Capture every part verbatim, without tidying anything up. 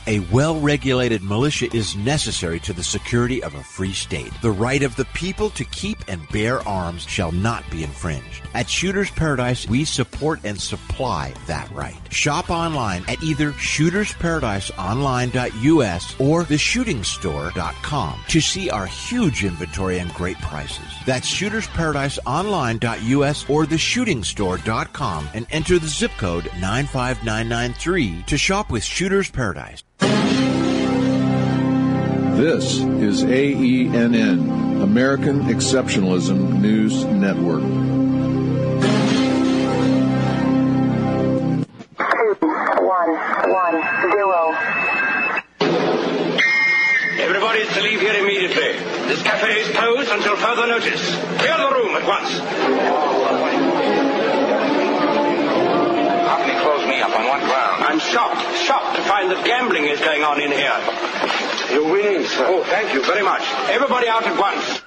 A well-regulated militia is necessary to the security of a free state. The right of the people to keep and bear arms shall not be infringed. At Shooters Paradise, we support and supply that right. Shop online at either shooters paradise online dot u s or the shooting store dot com to see our huge inventory and great prices. That's shooters paradise online dot u s or the shooting store dot com and enter the zip code nine five nine nine three to shop with Shooters Paradise. This is A E N N, American Exceptionalism News Network. One, one, zero. Everybody is to leave here immediately. This cafe is closed until further notice. Clear the room at once. How can you close me up on what ground? I'm shocked, shocked to find that gambling is going on in here. You're winning, sir. Oh, thank you very much. Everybody out at once.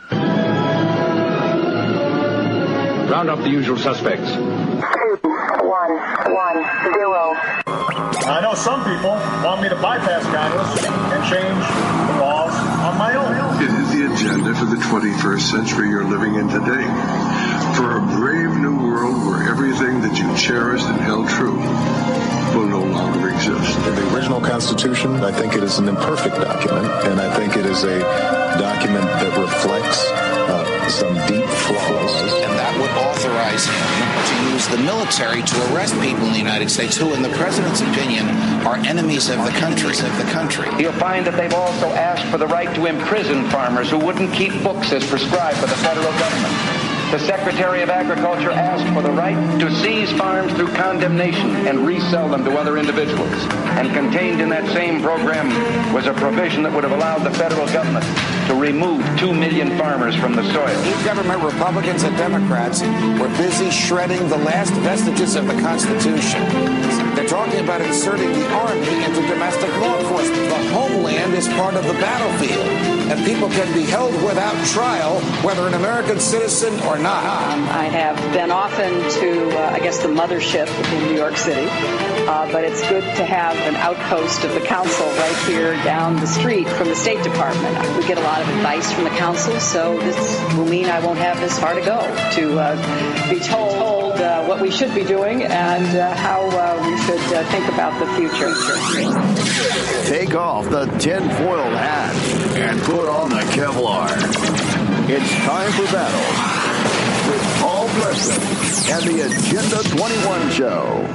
Round up the usual suspects. One, one, zero. I know some people want me to bypass Congress and change the laws on my own. It is the agenda for the twenty-first century you're living in today. For a brave new world where everything that you cherished and held true will no longer exist. In the original Constitution, I think it is an imperfect document, and I think it is a document that reflects uh, some deep flaws. And that would authorize him to use the military to arrest people in the United States who, in the president's opinion, are enemies of the country. Of the country. You'll find that they've also asked for the right to imprison farmers who wouldn't keep books as prescribed by the federal government. The Secretary of Agriculture asked for the right to seize farms through condemnation and resell them to other individuals. And contained in that same program was a provision that would have allowed the federal government to remove two million farmers from the soil. Government Republicans and Democrats were busy shredding the last vestiges of the Constitution. They're talking about inserting the Army into domestic law enforcement. The homeland is part of the battlefield, and people can be held without trial, whether an American citizen or not. Um, I have been often to, uh, I guess, the mothership in New York City, uh, but it's good to have an outpost of the council right here down the street from the State Department. We get a lot of advice from the council, so this will mean I won't have this far to go to uh, be told uh, what we should be doing and uh, how uh, we should uh, think about the future. Take off the tinfoil hat and put on the Kevlar. It's time for battle with Paul Preston and the Agenda twenty-one Show.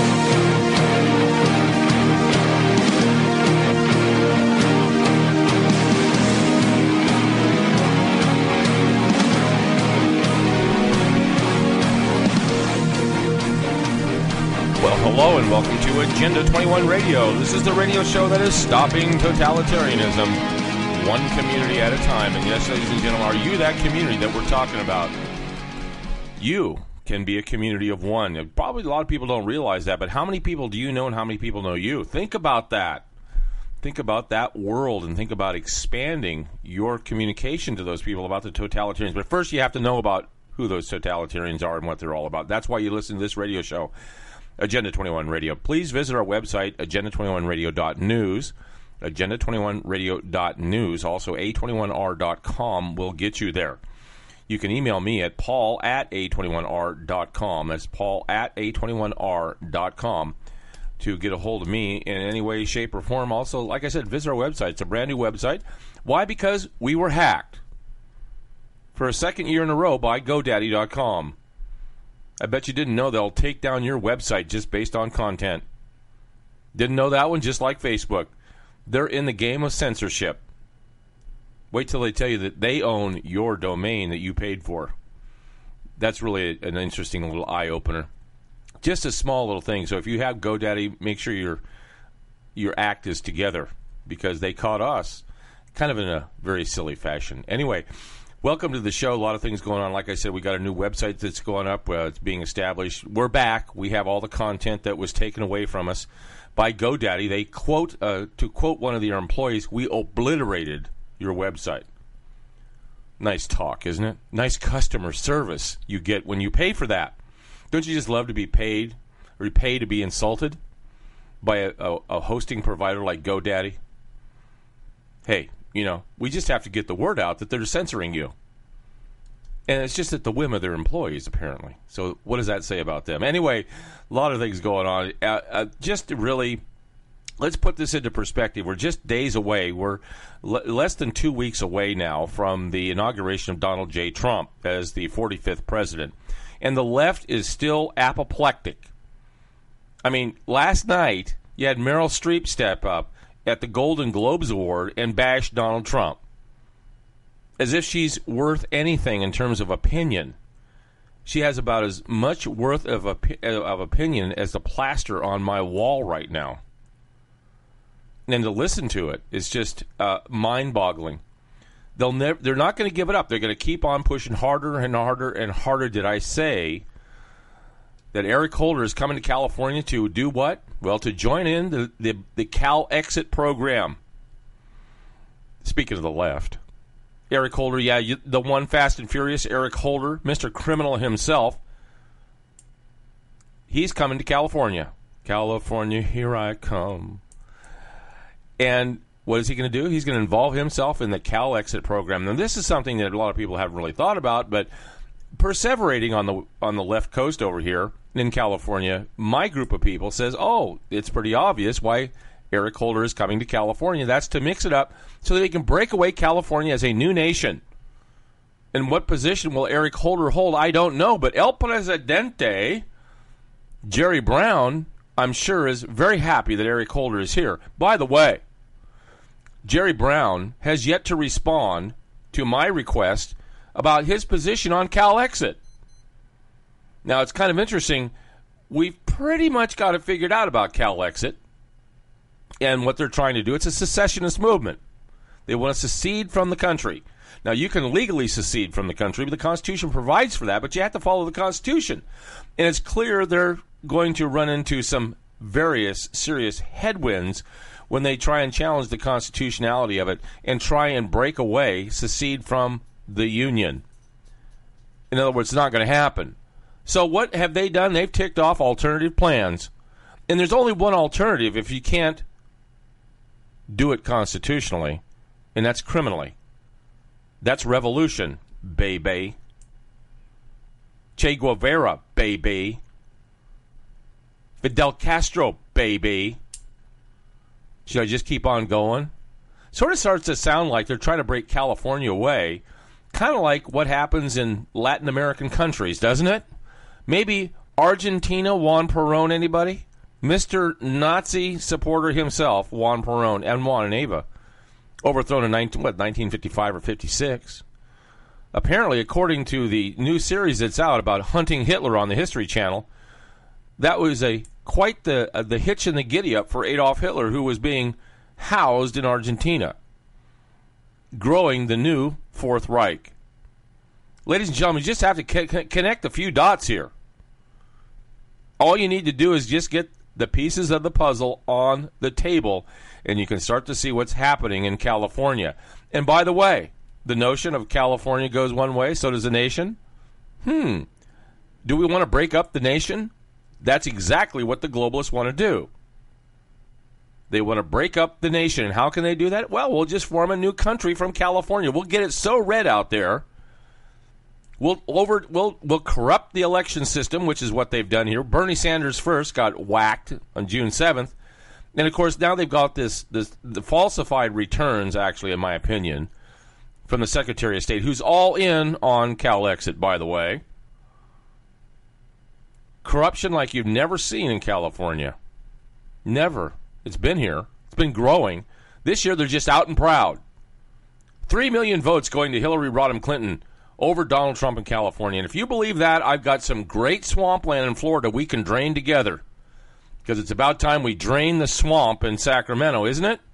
Well, hello and welcome to Agenda twenty-one Radio. This is the radio show that is stopping totalitarianism one community at a time. And yes, ladies and gentlemen, are you that community that we're talking about? You can be a community of one. Probably a lot of people don't realize that, but how many people do you know and how many people know you? Think about that. Think about that world and think about expanding your communication to those people about the totalitarians. But first you have to know about who those totalitarians are and what they're all about. That's why you listen to this radio show, Agenda twenty-one Radio. Please visit our website, agenda twenty-one radio dot news. agenda twenty-one radio dot news. Also, a twenty-one r dot com will get you there. You can email me at paul at a twenty-one r dot com. That's paul at a twenty-one r dot com to get a hold of me in any way, shape, or form. Also, like I said, visit our website. It's a brand new website. Why? Because we were hacked for a second year in a row by GoDaddy dot com. I bet you didn't know they'll take down your website just based on content. Didn't know that one? Just like Facebook. They're in the game of censorship. Wait till they tell you that they own your domain that you paid for. That's really an interesting little eye-opener. Just a small little thing. So if you have GoDaddy, make sure your your act is together because they caught us kind of in a very silly fashion. Anyway, welcome to the show. A lot of things going on. Like I said, we got a new website that's going up. Uh, it's being established. We're back. We have all the content that was taken away from us by GoDaddy. They quote, uh, to quote one of their employees, we obliterated your website. Nice talk, isn't it? Nice customer service you get when you pay for that. Don't you just love to be paid or pay to be insulted? by a, a, a hosting provider like GoDaddy? Hey, you know, we just have to get the word out that they're censoring you. And it's just at the whim of their employees, apparently. So what does that say about them? Anyway, a lot of things going on. Uh, uh, just to really, let's put this into perspective. We're just days away. We're l- less than two weeks away now from the inauguration of Donald J. Trump as the forty-fifth president. And the left is still apoplectic. I mean, last night, you had Meryl Streep step up at the Golden Globes Award and bash Donald Trump, as if she's worth anything in terms of opinion. She has about as much worth of, op- of opinion as the plaster on my wall right now. And to listen to it is just uh, mind-boggling. They'll never, they're not going to give it up. They're going to keep on pushing harder and harder and harder. Did I say that Eric Holder is coming to California to do what? Well, to join in the, the, the Cal Exit program. Speaking of the left, Eric Holder, yeah, you, the one Fast and Furious, Eric Holder, Mister Criminal himself, he's coming to California. California, here I come. And what is he going to do? He's going to involve himself in the Cal Exit program. Now, this is something that a lot of people haven't really thought about, but perseverating on the on the left coast over here in California, my group of people says, oh, it's pretty obvious why Eric Holder is coming to California. That's to mix it up so that he can break away California as a new nation. And what position will Eric Holder hold? I don't know. But El Presidente, Jerry Brown, I'm sure is very happy that Eric Holder is here. By the way, Jerry Brown has yet to respond to my request about his position on Cal Exit. Now, it's kind of interesting. We've pretty much got it figured out about Cal Exit and what they're trying to do. It's a secessionist movement. They want to secede from the country. Now, you can legally secede from the country, but the Constitution provides for that, but you have to follow the Constitution. And it's clear they're going to run into some various serious headwinds when they try and challenge the constitutionality of it and try and break away, secede from the Union. In other words, it's not going to happen. So what have they done? They've ticked off alternative plans. And there's only one alternative if you can't do it constitutionally, and that's criminally. That's revolution, baby. Che Guevara, baby. Fidel Castro, baby. Should I just keep on going? Sort of starts to sound like they're trying to break California away, kind of like what happens in Latin American countries, doesn't it? Maybe Argentina, Juan Perón, anybody? Mister Nazi supporter himself, Juan Perón, and Juan and Eva, overthrown in nineteen, what, nineteen fifty-five or fifty-six. Apparently, according to the new series that's out about hunting Hitler on the History Channel, that was a quite the uh, the hitch in the giddy-up for Adolf Hitler, who was being housed in Argentina, growing the new Fourth Reich. Ladies and gentlemen, you just have to co- connect a few dots here. All you need to do is just get the pieces of the puzzle on the table, and you can start to see what's happening in California. And by the way, the notion of California goes one way, so does the nation. Hmm. Do we want to break up the nation? That's exactly what the globalists want to do. They want to break up the nation. And how can they do that? Well, we'll just form a new country from California. We'll get it so red out there. We'll over we'll we'll corrupt the election system, which is what they've done here. Bernie Sanders first got whacked on June seventh. And of course now they've got this this the falsified returns, actually, in my opinion, from the Secretary of State, who's all in on Cal Exit, by the way. Corruption like you've never seen in California. Never. It's been here. It's been growing. This year they're just out and proud. Three million votes going to Hillary Rodham Clinton over Donald Trump in California. And if you believe that, I've got some great swampland in Florida we can drain together. Because it's about time we drain the swamp in Sacramento, isn't it?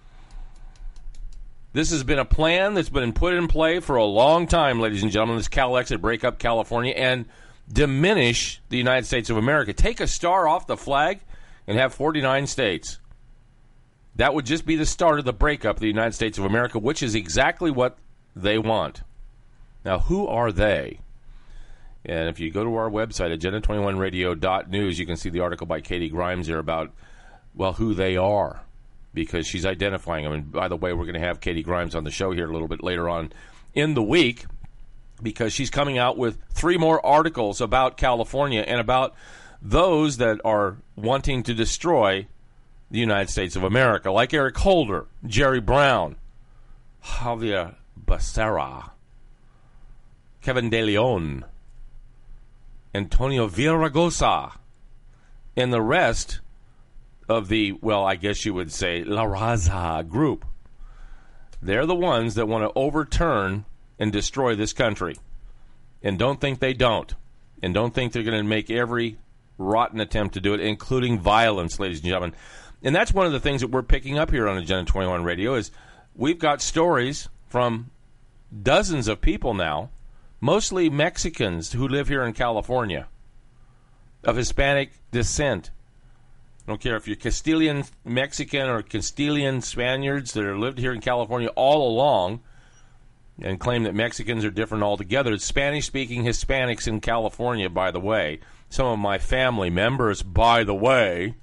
This has been a plan that's been put in play for a long time, ladies and gentlemen. This Cal Exit, break up California and diminish the United States of America. Take a star off the flag and have forty-nine states. That would just be the start of the breakup of the United States of America, which is exactly what they want. Now, who are they? And if you go to our website, agenda twenty-one radio dot news, you can see the article by Katie Grimes here about well, who they are, because she's identifying them. And by the way, we're going to have Katie Grimes on the show here a little bit later on in the week, because she's coming out with three more articles about California and about those that are wanting to destroy the United States of America, like Eric Holder, Jerry Brown, Javier Becerra, Kevin De Leon, Antonio Villaraigosa, and the rest of the, well, I guess you would say, La Raza group. They're the ones that want to overturn and destroy this country. And don't think they don't. And don't think they're going to make every rotten attempt to do it, including violence, ladies and gentlemen. And that's one of the things that we're picking up here on Agenda twenty-one Radio is we've got stories from dozens of people now, mostly Mexicans who live here in California, of Hispanic descent. I don't care if you're Castilian Mexican or Castilian Spaniards that have lived here in California all along and claim that Mexicans are different altogether. It's Spanish-speaking Hispanics in California, by the way. Some of my family members, by the way,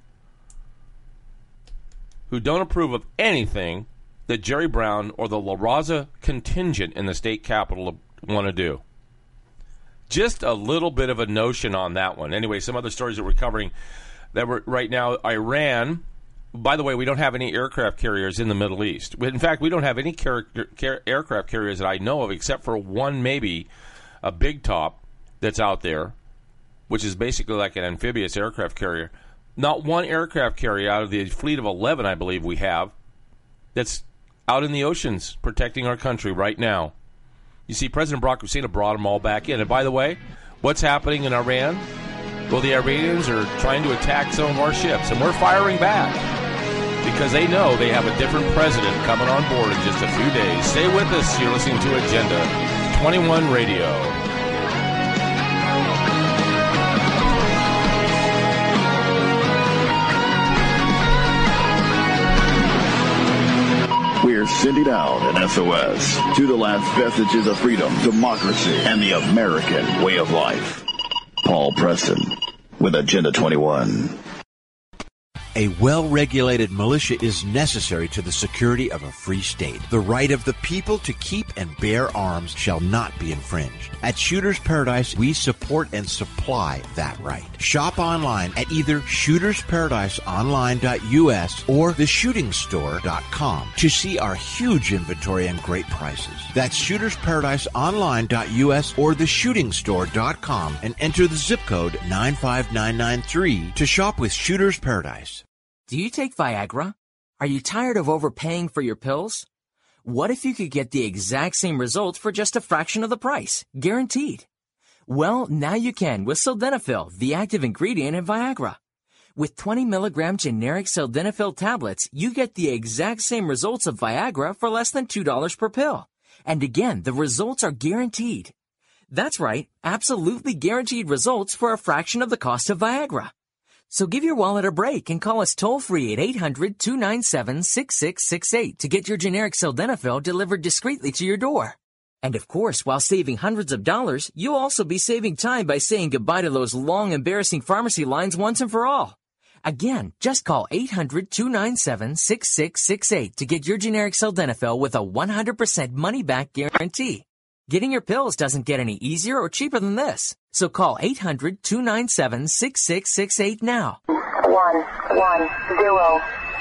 who don't approve of anything that Jerry Brown or the La Raza contingent in the state capitol want to do. Just a little bit of a notion on that one. Anyway, some other stories that we're covering that were right now. Iran, by the way, we don't have any aircraft carriers in the Middle East. In fact, we don't have any car- car- aircraft carriers that I know of, except for one, maybe a big top that's out there, which is basically like an amphibious aircraft carrier. Not one aircraft carrier out of the fleet of eleven, I believe we have, that's out in the oceans protecting our country right now. You see, President Barack Hussein brought them all back in. And by the way, what's happening in Iran? Well, the Iranians are trying to attack some of our ships, and we're firing back because they know they have a different president coming on board in just a few days. Stay with us. You're listening to Agenda twenty-one Radio. We're sending out an S O S to the last vestiges of freedom, democracy, and the American way of life. Paul Preston with Agenda twenty-one. A well-regulated militia is necessary to the security of a free state. The right of the people to keep and bear arms shall not be infringed. At Shooters Paradise, we support and supply that right. Shop online at either shooters paradise online dot U S or the shooting store dot com to see our huge inventory and great prices. That's shooters paradise online dot U S or the shooting store dot com and enter the zip code nine five nine nine three to shop with Shooters Paradise. Do you take Viagra? Are you tired of overpaying for your pills? What if you could get the exact same results for just a fraction of the price? Guaranteed. Well, now you can with Sildenafil, the active ingredient in Viagra. With twenty milligram generic Sildenafil tablets, you get the exact same results of Viagra for less than two dollars per pill. And again, the results are guaranteed. That's right, absolutely guaranteed results for a fraction of the cost of Viagra. So give your wallet a break and call us toll-free at eight hundred, two nine seven, six six six eight to get your generic Sildenafil delivered discreetly to your door. And of course, while saving hundreds of dollars, you'll also be saving time by saying goodbye to those long, embarrassing pharmacy lines once and for all. Again, just call eight hundred, two nine seven, six six six eight to get your generic Sildenafil with a one hundred percent money-back guarantee. Getting your pills doesn't get any easier or cheaper than this. So call eight hundred, two nine seven, six six six eight now. One, one, zero.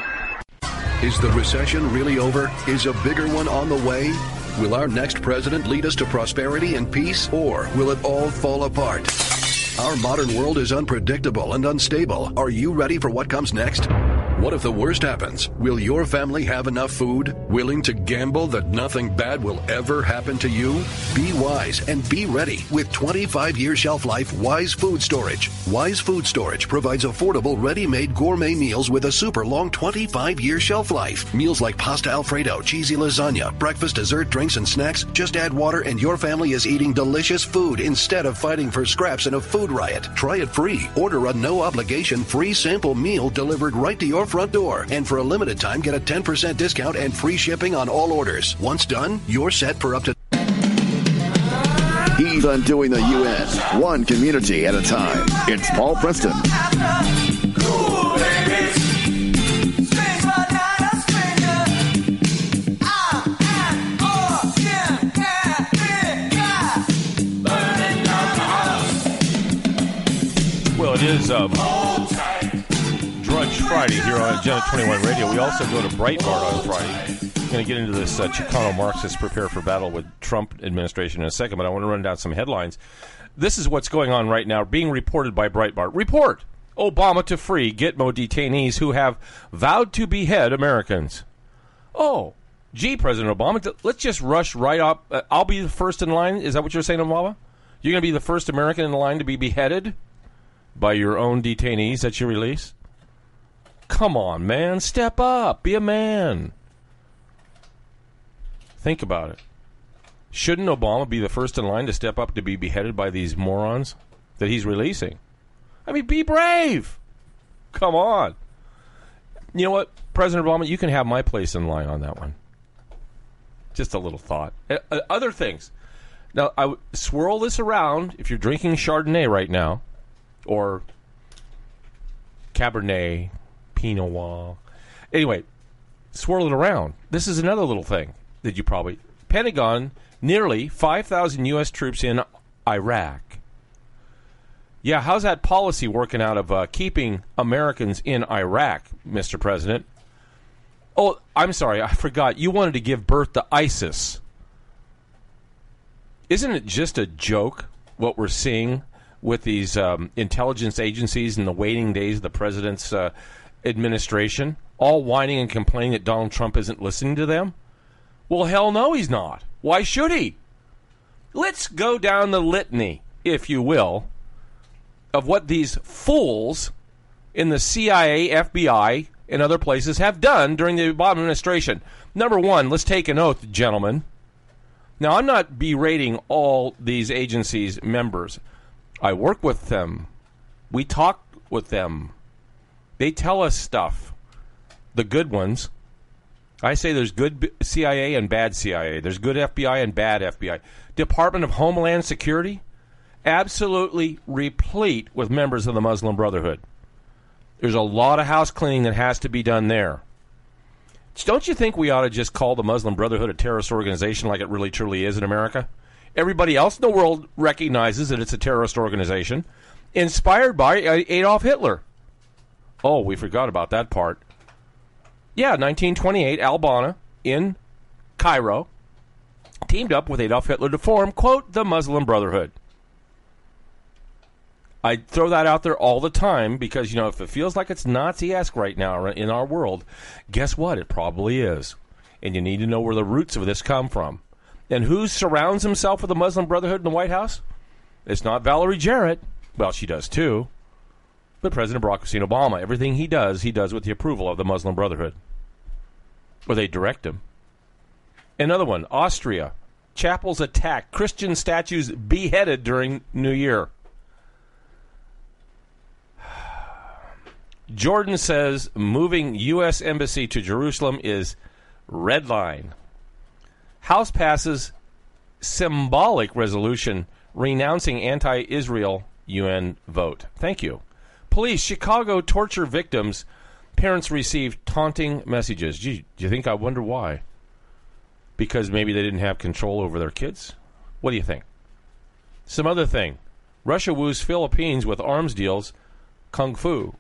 Is the recession really over? Is a bigger one on the way? Will our next president lead us to prosperity and peace, or will it all fall apart? Our modern world is unpredictable and unstable. Are you ready for what comes next? What if the worst happens? Will your family have enough food? Willing to gamble that nothing bad will ever happen to you? Be wise and be ready with twenty-five year shelf life Wise Food Storage. Wise Food Storage provides affordable, ready-made gourmet meals with a super long twenty-five year shelf life. Meals like pasta Alfredo, cheesy lasagna, breakfast, dessert, drinks, and snacks. Just add water and your family is eating delicious food instead of fighting for scraps in a food riot. Try it free. Order a no-obligation free sample meal delivered right to your front door. And for a limited time, get a ten percent discount and free shipping on all orders. Once done, you're set for up to... He's undoing the U S, one community at a time. It's Paul Preston. is um, Drudge Friday here on Agenda twenty-one Radio. We also go to Breitbart on Friday. I'm going to get into this uh, Chicano Marxists prepare for battle with Trump administration in a second, but I want to run down some headlines. This is what's going on right now, being reported by Breitbart. Report! Obama to free Gitmo detainees who have vowed to behead Americans. Oh, gee, President Obama, let's just rush right up. Uh, I'll be the first in line. Is that what you're saying, Obama? You're going to be the first American in line to be beheaded by your own detainees that you release? Come on, man. Step up. Be a man. Think about it. Shouldn't Obama be the first in line to step up to be beheaded by these morons that he's releasing? I mean, be brave. Come on. You know what, President Obama, you can have my place in line on that one. Just a little thought. Uh, other things. Now, I w- swirl this around if you're drinking Chardonnay right now, or Cabernet, Pinot Noir. Anyway, swirl it around. This is another little thing that you probably... Pentagon, nearly five thousand U S troops in Iraq. Yeah, how's that policy working out of uh, keeping Americans in Iraq, Mister President? Oh, I'm sorry, I forgot. You wanted to give birth to ISIS. Isn't it just a joke what we're seeing with these um, intelligence agencies in the waiting days of the president's uh, administration, all whining and complaining that Donald Trump isn't listening to them? Well, hell no, he's not. Why should he? Let's go down the litany, if you will, of what these fools in the C I A, F B I, and other places have done during the Obama administration. Number one, let's take an oath, gentlemen. Now, I'm not berating all these agencies' members. I work with them. We talk with them. They tell us stuff. The good ones. I say there's good C I A and bad C I A. There's good F B I and bad F B I. Department of Homeland Security, absolutely replete with members of the Muslim Brotherhood. There's a lot of house cleaning that has to be done there. Don't you think we ought to just call the Muslim Brotherhood a terrorist organization like it really truly is in America? Everybody else in the world recognizes that it's a terrorist organization inspired by Adolf Hitler. Oh, we forgot about that part. Yeah, nineteen twenty-eight, Al-Banna in Cairo teamed up with Adolf Hitler to form, quote, the Muslim Brotherhood. I throw that out there all the time because, you know, if it feels like it's Nazi-esque right now in our world, guess what? It probably is. And you need to know where the roots of this come from. And who surrounds himself with the Muslim Brotherhood in the White House? It's not Valerie Jarrett. Well, she does too. But President Barack Hussein Obama, everything he does, he does with the approval of the Muslim Brotherhood. Or they direct him. Another one, Austria. Chapels attacked. Christian statues beheaded during New Year. Jordan says moving U S embassy to Jerusalem is red line. House passes symbolic resolution renouncing anti-Israel U N vote. Thank you. Police, Chicago torture victims. Parents received taunting messages. Gee, do you think I wonder why? Because maybe they didn't have control over their kids? What do you think? Some other thing. Russia woos Philippines with arms deals. Kung Fu.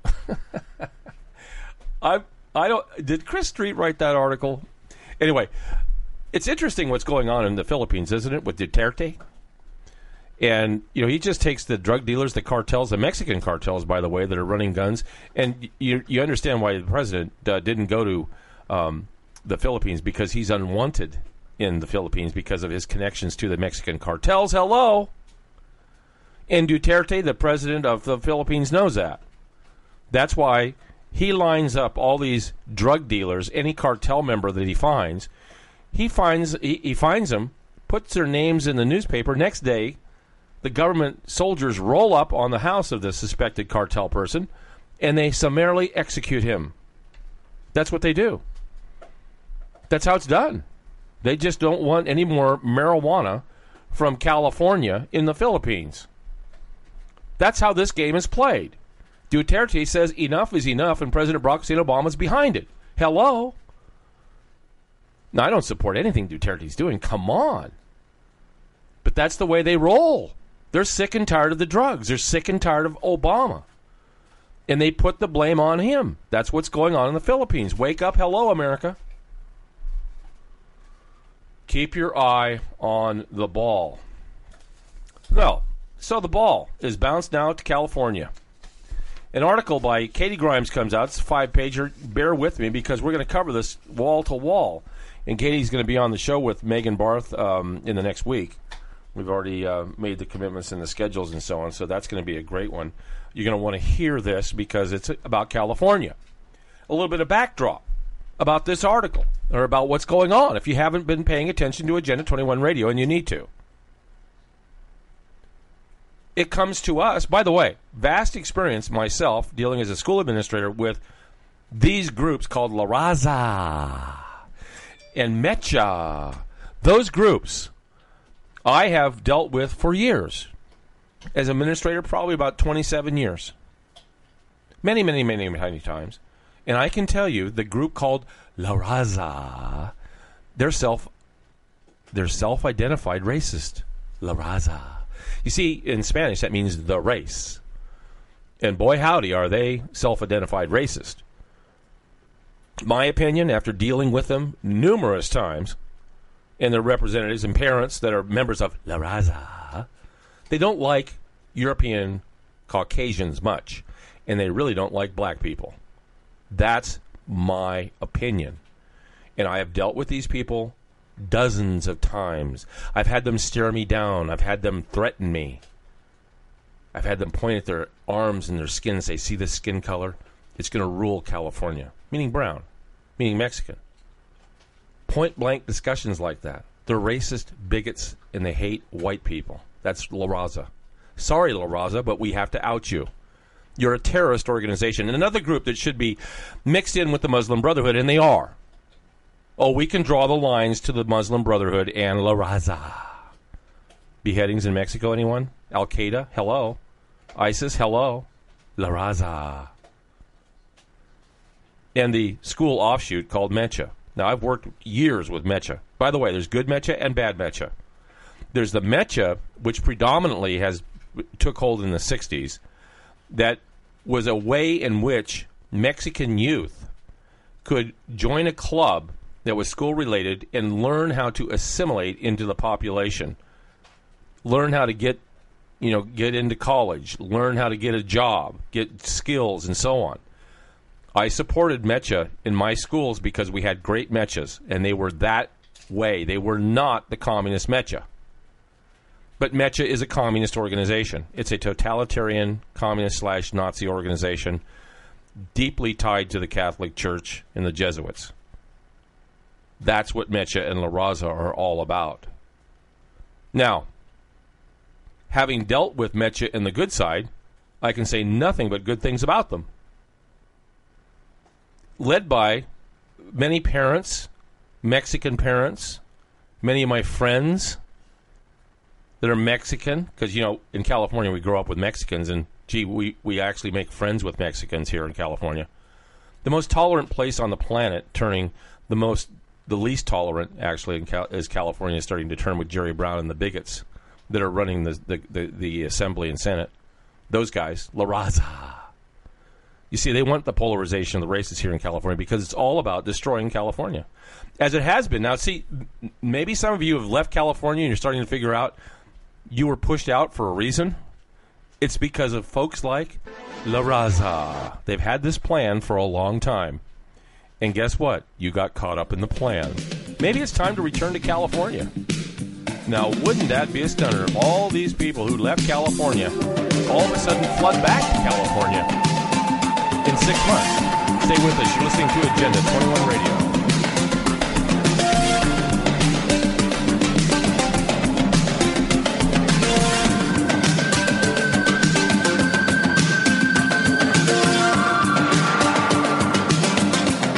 I I don't. Did Chris Street write that article? Anyway, it's interesting what's going on in the Philippines, isn't it, with Duterte? And, you know, he just takes the drug dealers, the cartels, the Mexican cartels, by the way, that are running guns. And you you understand why the president uh, didn't go to um, the Philippines, because he's unwanted in the Philippines because of his connections to the Mexican cartels. Hello. And Duterte, the president of the Philippines, knows that. That's why he lines up all these drug dealers, any cartel member that he finds. He finds he, he finds them, puts their names in the newspaper. Next day, the government soldiers roll up on the house of the suspected cartel person, and they summarily execute him. That's what they do. That's how it's done. They just don't want any more marijuana from California in the Philippines. That's how this game is played. Duterte says enough is enough, and President Barack Hussein Obama is behind it. Hello? Now, I don't support anything Duterte's doing. Come on. But that's the way they roll. They're sick and tired of the drugs. They're sick and tired of Obama. And they put the blame on him. That's what's going on in the Philippines. Wake up. Hello, America. Keep your eye on the ball. Well, so the ball is bounced now to California. An article by Katie Grimes comes out. It's a five-pager. Bear with me because we're going to cover this wall to wall. And Katie's going to be on the show with Megan Barth um, in the next week. We've already uh, made the commitments and the schedules and so on, so that's going to be a great one. You're going to want to hear this because it's about California. A little bit of backdrop about this article or about what's going on if you haven't been paying attention to Agenda twenty-one Radio, and you need to. It comes to us, by the way, vast experience myself dealing as a school administrator with these groups called La Raza and Mecha. Those groups I have dealt with for years. As administrator, probably about twenty-seven years. Many, many, many, many times. And I can tell you, the group called La Raza, they're self, they're self-identified racist. La Raza. You see, in Spanish, that means the race. And boy, howdy, are they self-identified racist. My opinion, after dealing with them numerous times, and their representatives and parents that are members of La Raza, they don't like European Caucasians much, and they really don't like black people. That's my opinion. And I have dealt with these people dozens of times. I've had them stare me down. I've had them threaten me. I've had them point at their arms and their skin and say, see this skin color? It's going to rule California. Meaning brown. Meaning Mexican. Point-blank discussions like that. They're racist bigots, and they hate white people. That's La Raza. Sorry, La Raza, but we have to out you. You're a terrorist organization. And another group that should be mixed in with the Muslim Brotherhood, and they are. Oh, we can draw the lines to the Muslim Brotherhood and La Raza. Beheadings in Mexico, anyone? Al-Qaeda? Hello. ISIS? Hello. La Raza. And the school offshoot called Mecha. Now, I've worked years with Mecha. By the way, there's good Mecha and bad Mecha. There's the Mecha, which predominantly has took hold in the sixties, that was a way in which Mexican youth could join a club that was school-related and learn how to assimilate into the population, learn how to get, you know, get into college, learn how to get a job, get skills, and so on. I supported Mecha in my schools because we had great Mechas, and they were that way. They were not the communist Mecha. But Mecha is a communist organization. It's a totalitarian communist slash Nazi organization deeply tied to the Catholic Church and the Jesuits. That's what Mecha and La Raza are all about. Now, having dealt with Mecha and the good side, I can say nothing but good things about them. Led by many parents, Mexican parents, many of my friends that are Mexican, because, you know, in California we grow up with Mexicans, and, gee, we, we actually make friends with Mexicans here in California. The most tolerant place on the planet, turning the most, the least tolerant, actually, in Cal- is California starting to turn with Jerry Brown and the bigots that are running the, the, the, the Assembly and Senate. Those guys, La Raza. You see, they want the polarization of the races here in California because it's all about destroying California, as it has been. Now, see, maybe some of you have left California and you're starting to figure out you were pushed out for a reason. It's because of folks like La Raza. They've had this plan for a long time. And guess what? You got caught up in the plan. Maybe it's time to return to California. Now, wouldn't that be a stunner if all these people who left California all of a sudden flood back to California in six months? Stay with us. You're listening to Agenda twenty-one Radio.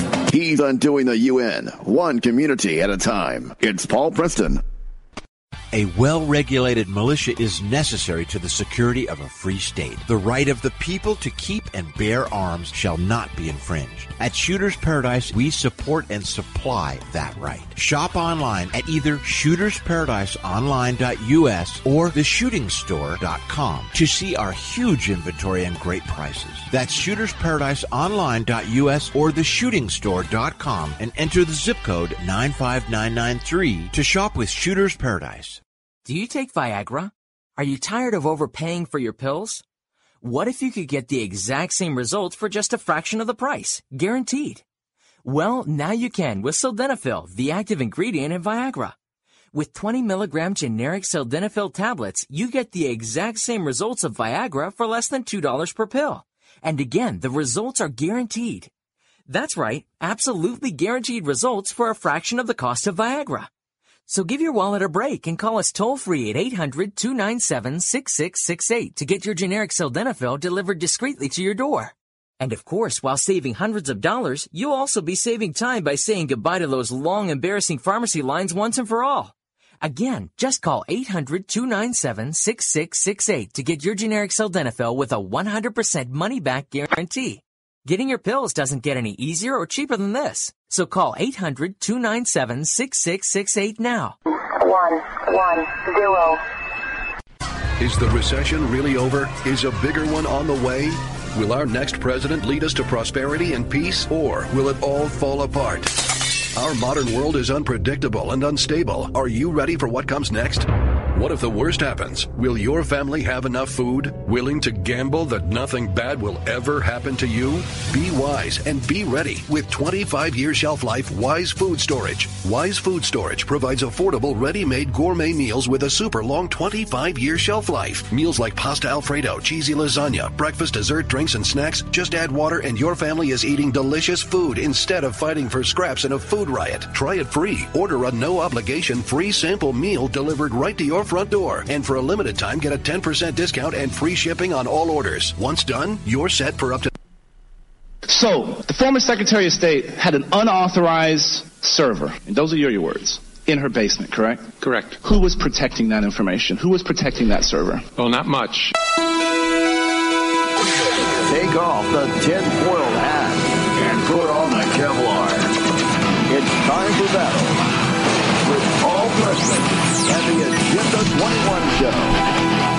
He's undoing the U N, one community at a time. It's Paul Preston. A well-regulated militia is necessary to the security of a free state. The right of the people to keep and bear arms shall not be infringed. At Shooters Paradise, we support and supply that right. Shop online at either shooters paradise online dot U S or the shooting store dot com to see our huge inventory and great prices. That's shooters paradise online dot U S or the shooting store dot com and enter the zip code nine five nine nine three to shop with Shooters Paradise. Do you take Viagra? Are you tired of overpaying for your pills? What if you could get the exact same results for just a fraction of the price? Guaranteed. Well, now you can with Sildenafil, the active ingredient in Viagra. With twenty milligram generic Sildenafil tablets, you get the exact same results of Viagra for less than two dollars per pill. And again, the results are guaranteed. That's right, absolutely guaranteed results for a fraction of the cost of Viagra. So give your wallet a break and call us toll-free at eight hundred, two nine seven, six six six eight to get your generic Sildenafil delivered discreetly to your door. And of course, while saving hundreds of dollars, you'll also be saving time by saying goodbye to those long, embarrassing pharmacy lines once and for all. Again, just call eight hundred, two nine seven, six six six eight to get your generic Sildenafil with a one hundred percent money-back guarantee. Getting your pills doesn't get any easier or cheaper than this. So call eight hundred, two nine seven, six six six eight now. One, one, zero. Is the recession really over? Is a bigger one on the way? Will our next president lead us to prosperity and peace, or will it all fall apart? Our modern world is unpredictable and unstable. Are you ready for what comes next? What if the worst happens? Will your family have enough food? Willing to gamble that nothing bad will ever happen to you? Be wise and be ready with twenty-five year shelf life Wise Food Storage. Wise Food Storage provides affordable, ready-made gourmet meals with a super long twenty-five year shelf life. Meals like pasta Alfredo, cheesy lasagna, breakfast, dessert, drinks, and snacks. Just add water and your family is eating delicious food instead of fighting for scraps in a food riot. Try it free. Order a no-obligation free sample meal delivered right to your front door. And for a limited time, get a ten percent discount and free shipping on all orders. Once done, you're set for up to... So, the former Secretary of State had an unauthorized server, and those are your, your words, in her basement, correct? Correct. Who was protecting that information? Who was protecting that server? Well, not much. Take off the tinfoil hat and put on the Kevlar. It's time for battle with Paul Preston and the Agenda twenty-one Show.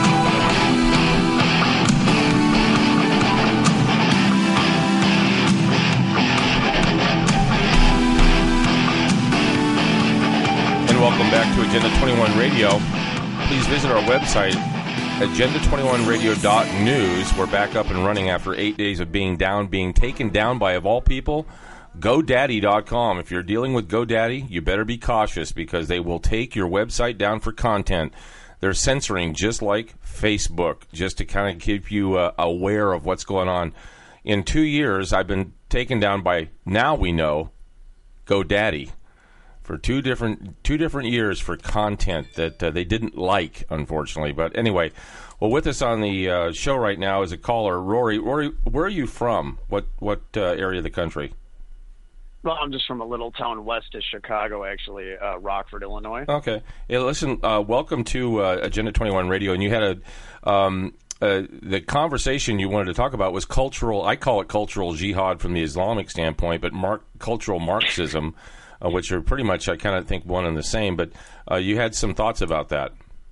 And welcome back to Agenda twenty-one Radio. Please visit our website, agenda twenty-one radio dot news. We're back up and running after eight days of being down, being taken down by, of all people, GoDaddy dot com. If you're dealing with GoDaddy, you better be cautious because they will take your website down for content. They're censoring just like Facebook, just to kind of keep you uh, aware of what's going on. In two years, I've been taken down by, now we know, GoDaddy for two different two different years for content that uh, they didn't like, unfortunately. But anyway, well, with us on the uh, show right now is a caller, Rory. Rory, where are you from? What what uh, area of the country? Well, I'm just from a little town west of Chicago, actually, uh, Rockford, Illinois. Okay. Hey, listen, uh, welcome to uh, Agenda twenty-one Radio. And you had a um, uh, the conversation you wanted to talk about was cultural. I call it cultural jihad from the Islamic standpoint, but mar- cultural Marxism, uh, which are pretty much, I kind of think, one and the same. But uh, you had some thoughts about that.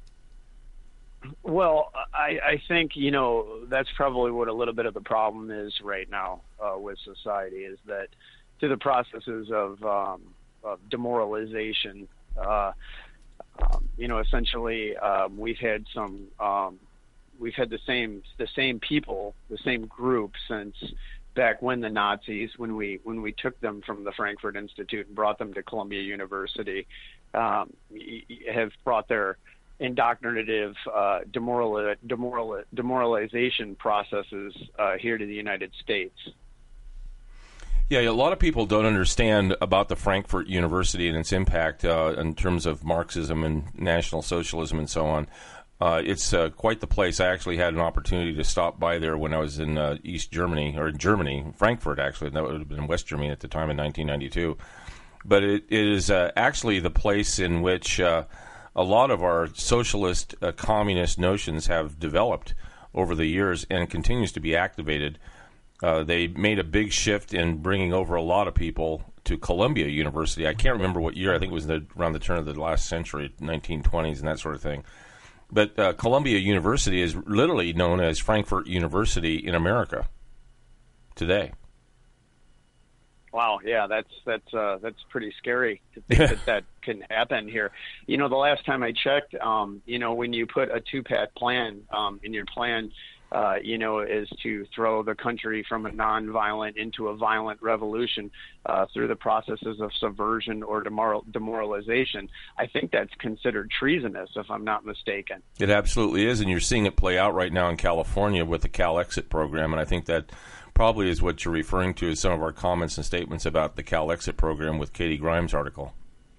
Well, I, I think, you know, that's probably what a little bit of the problem is right now uh, with society, is that through the processes of, um, of demoralization, uh, um, you know, essentially um, we've had some, um, we've had the same the same people, the same group since back when the Nazis, when we when we took them from the Frankfurt Institute and brought them to Columbia University, um, have brought their indoctrinative uh, demoral, demoral, demoralization processes uh, here to the United States. Yeah, a lot of people don't understand about the Frankfurt University and its impact uh, in terms of Marxism and National Socialism and so on. Uh, it's uh, quite the place. I actually had an opportunity to stop by there when I was in uh, East Germany, or in Germany, Frankfurt actually. That would have been in West Germany at the time in nineteen ninety-two. But it, it is uh, actually the place in which uh, a lot of our socialist, uh, communist notions have developed over the years and continues to be activated. Uh, they made a big shift in bringing over a lot of people to Columbia University. I can't remember what year. I think it was the, around the turn of the last century, nineteen twenties and that sort of thing. But uh, Columbia University is literally known as Frankfurt University in America today. Wow, yeah, that's that's uh, that's pretty scary to think that that can happen here. You know, the last time I checked, um, you know, when you put a two-path plan um, in your plan, uh, you know, is to throw the country from a non-violent into a violent revolution uh, through the processes of subversion or demoral- demoralization. I think that's considered treasonous, if I'm not mistaken. It absolutely is, and you're seeing it play out right now in California with the Cal Exit program, and I think that probably is what you're referring to as some of our comments and statements about the Cal Exit program with Katie Grimes' article.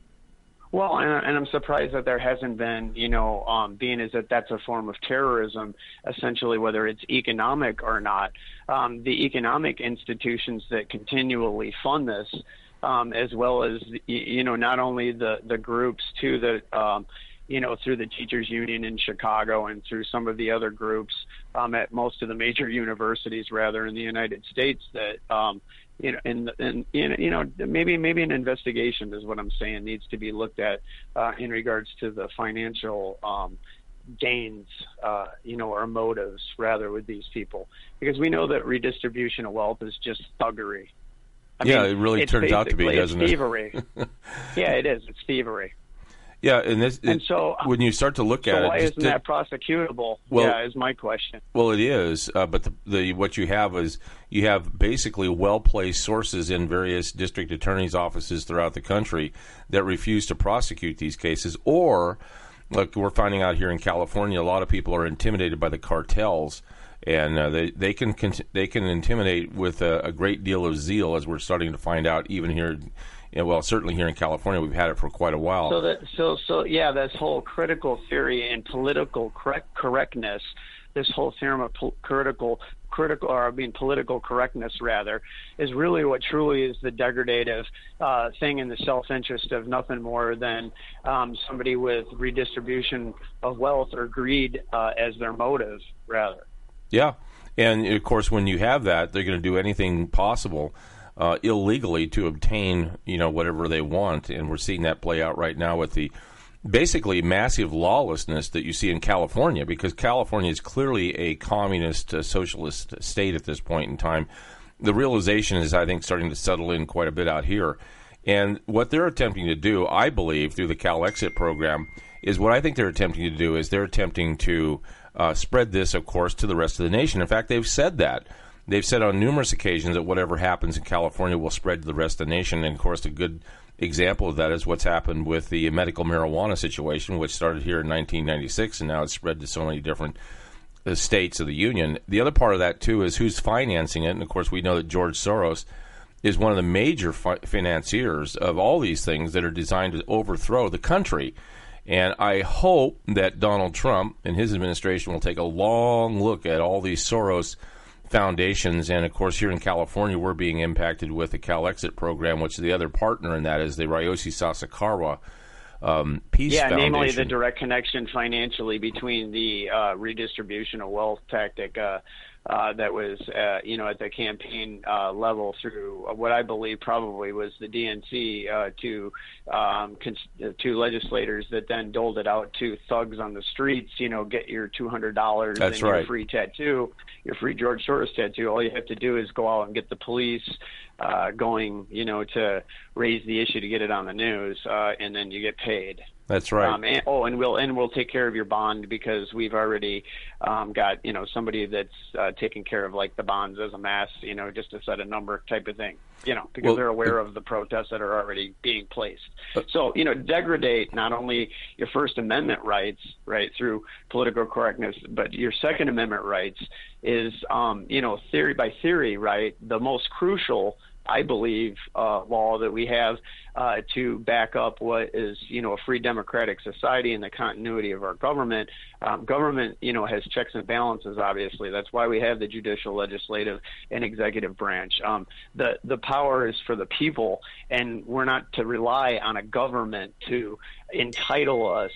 Well, and, and I'm surprised that there hasn't been, you know, um, being as that that's a form of terrorism, essentially, whether it's economic or not. Um, the economic institutions that continually fund this, um, as well as, you know, not only the, the groups, too, that, um, you know, through the teachers union in Chicago and through some of the other groups um, at most of the major universities, rather, in the United States that, um, you know, and, and, you know, maybe maybe an investigation is what I'm saying needs to be looked at uh, in regards to the financial um, gains, uh, you know, or motives, rather, with these people. Because we know that redistribution of wealth is just thuggery. I yeah, mean, it really turns out to be, doesn't it's it? thievery. Yeah, it is. It's thievery. Yeah, and this and so when you start to look so at why it, isn't to, that prosecutable? Well, yeah, is my question. Well, it is, uh, but the, the what you have is you have basically well-placed sources in various district attorneys' offices throughout the country that refuse to prosecute these cases, or like we're finding out here in California, a lot of people are intimidated by the cartels, and uh, they they can they can intimidate with a, a great deal of zeal, as we're starting to find out even here. Yeah, well, certainly here in California, we've had it for quite a while. So, that, so, so, yeah, this whole critical theory and political correct, correctness, this whole theorem of po- critical, critical, or I mean political correctness, rather, is really what truly is the degradative uh, thing in the self-interest of nothing more than um, somebody with redistribution of wealth or greed uh, as their motive, rather. Yeah, and of course, when you have that, they're going to do anything possible Uh, illegally to obtain, you know, whatever they want, and we're seeing that play out right now with the basically massive lawlessness that you see in California, because California is clearly a communist, uh, socialist state at this point in time. The realization is, I think, starting to settle in quite a bit out here, and what they're attempting to do, I believe, through the Cal Exit program, is what I think they're attempting to do is they're attempting to uh, spread this, of course, to the rest of the nation. In fact, they've said that. They've said on numerous occasions that whatever happens in California will spread to the rest of the nation. And, of course, a good example of that is what's happened with the medical marijuana situation, which started here in nineteen ninety-six, and now it's spread to so many different uh, states of the union. The other part of that, too, is who's financing it. And, of course, we know that George Soros is one of the major fi- financiers of all these things that are designed to overthrow the country. And I hope that Donald Trump and his administration will take a long look at all these Soros foundations, and of course here in California we're being impacted with the Cal Exit program, which the other partner in that is the Ryoshi Sasakawa um, Peace yeah, Foundation. namely the direct connection financially between the uh, redistribution of wealth tactic uh, uh, that was, uh, you know, at the campaign uh, level through what I believe probably was the D N C uh, to um, cons- to legislators that then doled it out to thugs on the streets. You know, get your two hundred dollars and right. your free tattoo, your free George Soros tattoo. All you have to do is go out and get the police uh, going, you know, to raise the issue to get it on the news, uh, and then you get paid. That's right. Um, and, oh, and we'll and we'll take care of your bond because we've already um, got, you know, somebody that's uh, taking care of like the bonds as a mass, you know, just to set a number type of thing, you know, because well, they're aware of the protests that are already being placed. So, you know, degradate not only your First Amendment rights, right, through political correctness, but your Second Amendment rights is, um, you know, theory by theory, right, the most crucial, I believe, uh, law that we have uh, to back up what is, you know, a free democratic society and the continuity of our government. Um, government, you know, has checks and balances, obviously. That's why we have the judicial, legislative, and executive branch. Um, the, the power is for the people, and we're not to rely on a government to entitle us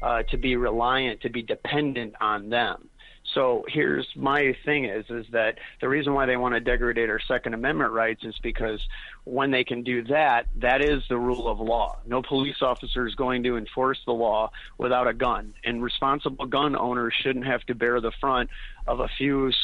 uh, to be reliant, to be dependent on them. So here's my thing is, is that the reason why they want to degrade our Second Amendment rights is because when they can do that, that is the rule of law. No police officer is going to enforce the law without a gun. And responsible gun owners shouldn't have to bear the front of a few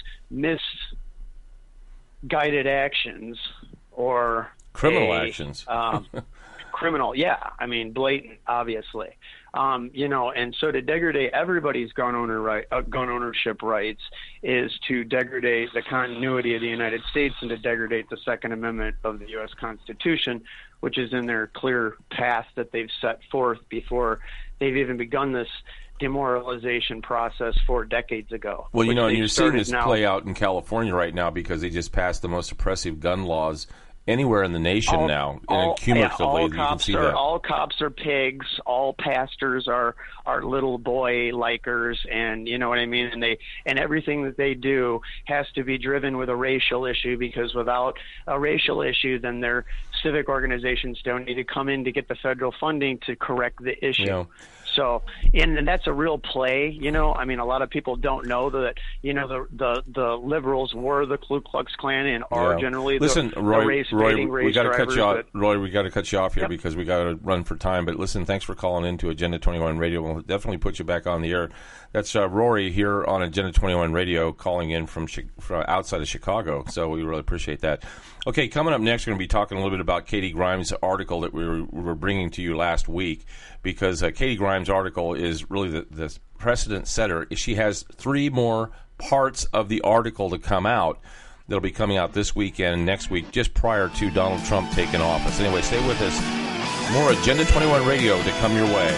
misguided actions or criminal a, actions. um, criminal, yeah. I mean, blatant, obviously. Um, you know, and so to degrade everybody's gun owner right, uh, gun ownership rights is to degrade the continuity of the United States and to degrade the Second Amendment of the U S Constitution, which is in their clear path that they've set forth before they've even begun this demoralization process four decades ago. Well, you know, and you're seeing this now. play out in California right now because they just passed the most oppressive gun laws anywhere in the nation all, now, all, and cumulatively, yeah, all you can cops see are, that. All cops are pigs. All pastors are are little boy likers, and you know what I mean. And they and everything that they do has to be driven with a racial issue, because without a racial issue, then their civic organizations don't need to come in to get the federal funding to correct the issue. You know, So, and, and that's a real play, you know. I mean, a lot of people don't know that, you know, the the, the liberals were the Ku Klux Klan and are Yeah. generally listen, the, Roy, the race Roy, baiting race we got to cut you off. drivers, but- Roy, we got to cut you off here Yep. because we got to run for time. But listen, thanks for calling into Agenda twenty-one Radio. We'll definitely put you back on the air. That's uh, Rory here on Agenda twenty-one Radio, calling in from, Chi- from outside of Chicago. So we really appreciate that. Okay, coming up next, we're going to be talking a little bit about Katie Grimes' article that we were, we were bringing to you last week, because uh, Katie Grimes' article is really the, the precedent setter. She has three more parts of the article to come out that'll be coming out this weekend and next week, just prior to Donald Trump taking office. Anyway, stay with us. More Agenda twenty-one Radio to come your way.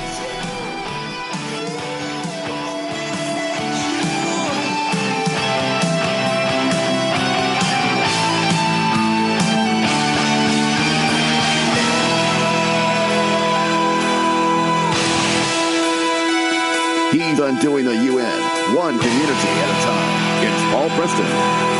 He's undoing the U N, one community at a time. It's Paul Preston.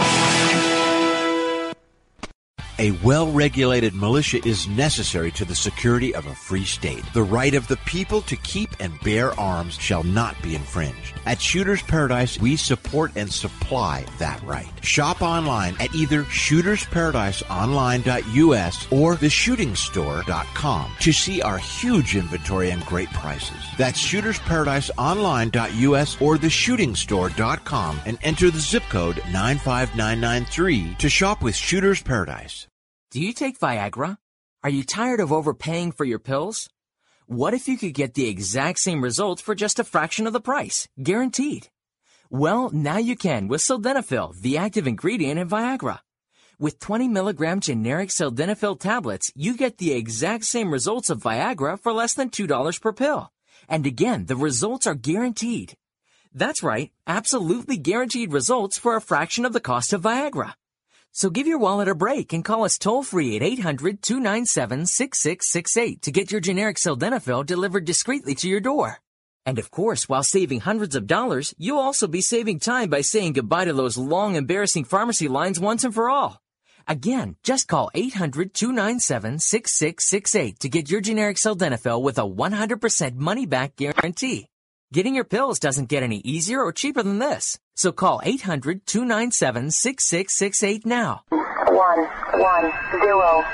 A well-regulated militia is necessary to the security of a free state. The right of the people to keep and bear arms shall not be infringed. At Shooter's Paradise, we support and supply that right. Shop online at either shooters paradise online dot U S or the shooting store dot com to see our huge inventory and great prices. That's shooters paradise online dot U S or the shooting store dot com and enter the zip code nine five nine nine three to shop with Shooter's Paradise. Do you take Viagra? Are you tired of overpaying for your pills? What if you could get the exact same results for just a fraction of the price? Guaranteed. Well, now you can with Sildenafil, the active ingredient in Viagra. With twenty milligram generic Sildenafil tablets, you get the exact same results of Viagra for less than two dollars per pill. And again, the results are guaranteed. That's right, absolutely guaranteed results for a fraction of the cost of Viagra. So give your wallet a break and call us toll-free at eight hundred, two nine seven, six six six eight to get your generic Sildenafil delivered discreetly to your door. And of course, while saving hundreds of dollars, you'll also be saving time by saying goodbye to those long, embarrassing pharmacy lines once and for all. Again, just call eight hundred, two nine seven, six six six eight to get your generic Sildenafil with a one hundred percent money-back guarantee. Getting your pills doesn't get any easier or cheaper than this. So call eight hundred, two nine seven, six six six eight now. One, one, zero.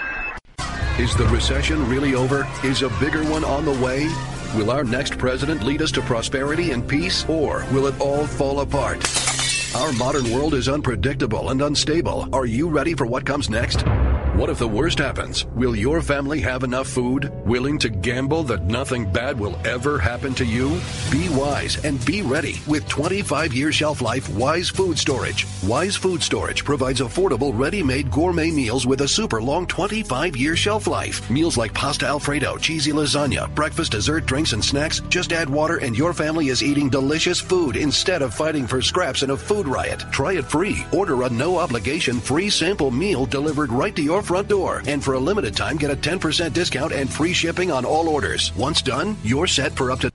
Is the recession really over? Is a bigger one on the way? Will our next president lead us to prosperity and peace, or will it all fall apart? Our modern world is unpredictable and unstable. Are you ready for what comes next? What if the worst happens? Will your family have enough food? Willing to gamble that nothing bad will ever happen to you? Be wise and be ready with twenty-five year shelf life Wise Food Storage. Wise Food Storage provides affordable, ready-made gourmet meals with a super long twenty-five year shelf life. Meals like pasta Alfredo, cheesy lasagna, breakfast, dessert, drinks, and snacks. Just add water and your family is eating delicious food instead of fighting for scraps in a food riot. Try it free. Order a no-obligation free sample meal delivered right to your front door. And for a limited time, get a ten percent discount and free shipping on all orders. Once done, you're set for up to...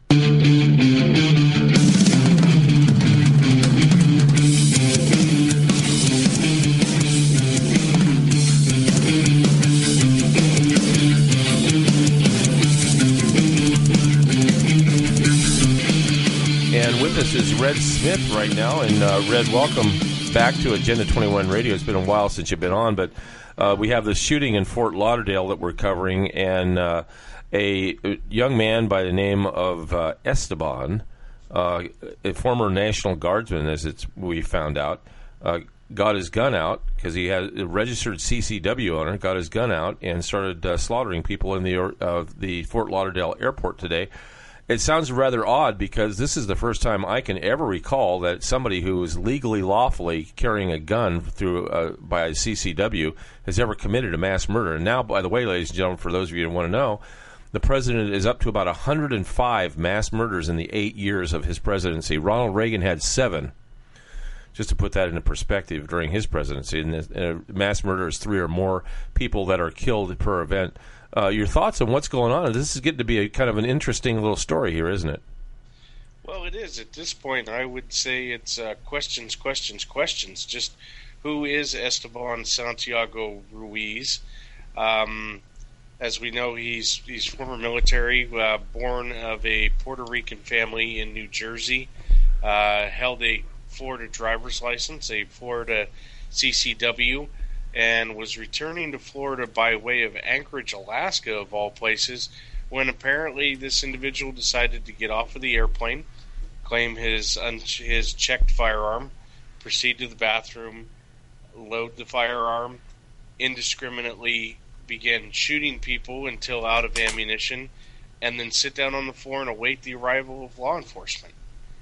with us is Red Smith right now. And, uh, Red, welcome back to Agenda twenty-one Radio. It's been a while since you've been on, but uh, we have this shooting in Fort Lauderdale that we're covering, and uh, a young man by the name of uh, Esteban, uh, a former National Guardsman, as it's we found out, uh, got his gun out because he had a registered C C W owner, got his gun out and started uh, slaughtering people in the uh, the Fort Lauderdale airport today. It sounds rather odd because this is the first time I can ever recall that somebody who is legally, lawfully carrying a gun through uh, by a C C W has ever committed a mass murder. And now, by the way, ladies and gentlemen, for those of you who want to know, the president is up to about one hundred five mass murders in the eight years of his presidency. Ronald Reagan had seven. Just to put that into perspective, during his presidency, and a mass murder is three or more people that are killed per event. Uh, your thoughts on what's going on? This is getting to be a kind of an interesting little story here, isn't it? Well, it is. At this point, I would say it's uh, questions, questions, questions. Just who is Esteban Santiago Ruiz? Um, as we know, he's he's former military, uh, born of a Puerto Rican family in New Jersey, uh, held a Florida driver's license, a Florida C C W, and was returning to Florida by way of Anchorage, Alaska, of all places, when apparently this individual decided to get off of the airplane, claim his un- his checked firearm, proceed to the bathroom, load the firearm, indiscriminately begin shooting people until out of ammunition, and then sit down on the floor and await the arrival of law enforcement.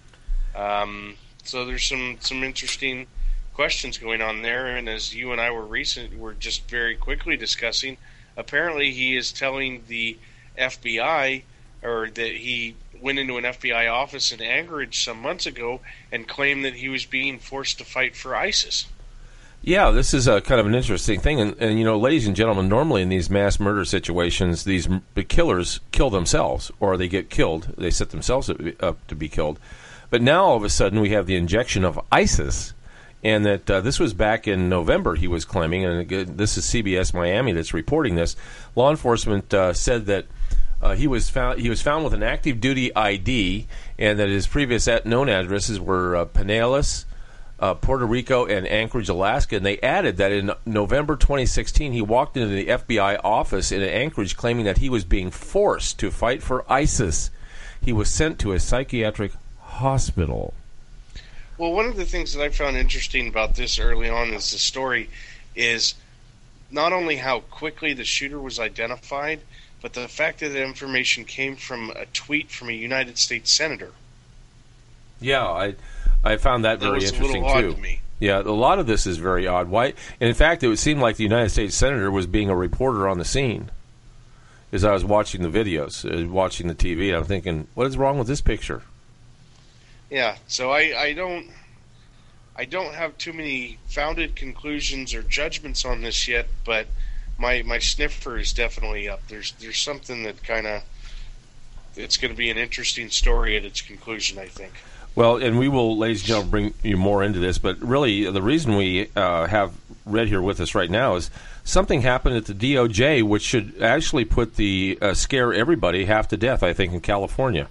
Um, so there's some, some interesting questions going on there, and as you and I were recent, were just very quickly discussing, apparently he is telling the F B I, or that he went into an F B I office in Anchorage some months ago and claimed that he was being forced to fight for ISIS. Yeah, this is a kind of an interesting thing, and, and you know, ladies and gentlemen, normally in these mass murder situations, these m- the killers kill themselves, or they get killed, they set themselves up to be killed. But now all of a sudden we have the injection of ISIS. And that uh, this was back in November, he was claiming, and again, this is C B S Miami that's reporting this. Law enforcement uh, said that uh, he was found he was found with an active duty I D, and that his previous at known addresses were uh, Pinellas, uh, Puerto Rico, and Anchorage, Alaska. And they added that in November twenty sixteen, he walked into the F B I office in Anchorage claiming that he was being forced to fight for ISIS. He was sent to a psychiatric hospital. Well, one of the things that I found interesting about this early on is the story is not only how quickly the shooter was identified, but the fact that the information came from a tweet from a United States senator. Yeah, I I found that, that very was interesting a little too. Odd to me. Yeah, a lot of this is very odd. Why? And in fact, it would seem like the United States senator was being a reporter on the scene. As I was watching the videos, uh, watching the T V, I'm thinking, what is wrong with this picture? Yeah, so I, I don't I don't have too many founded conclusions or judgments on this yet, but my my sniffer is definitely up. There's there's something that kind of it's going to be an interesting story at its conclusion, I think. Well, and we will, ladies and gentlemen, bring you more into this, but really the reason we uh, have Red here with us right now is something happened at the D O J which should actually put the uh, scare everybody half to death, I think, in California.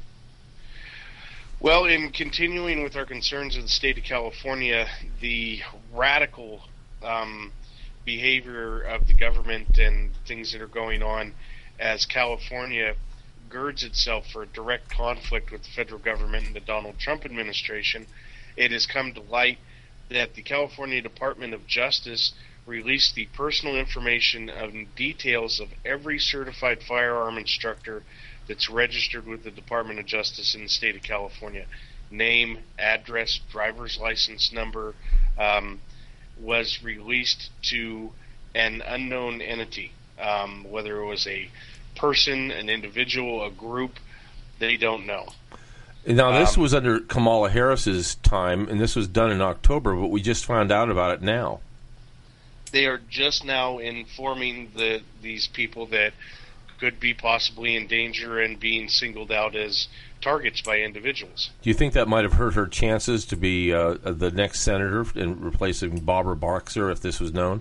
Well, in continuing with our concerns of the state of California, the radical um, behavior of the government and things that are going on as California girds itself for a direct conflict with the federal government and the Donald Trump administration, it has come to light that the California Department of Justice released the personal information and details of every certified firearm instructor that's registered with the Department of Justice in the state of California. Name, address, driver's license number, um, was released to an unknown entity. Um, whether it was a person, an individual, a group, they don't know. Now, this um, was under Kamala Harris's time, and this was done in October, but we just found out about it now. They are just now informing the these people that could be possibly in danger and being singled out as targets by individuals. Do you think that might have hurt her chances to be uh, the next senator in replacing Barbara Boxer if this was known?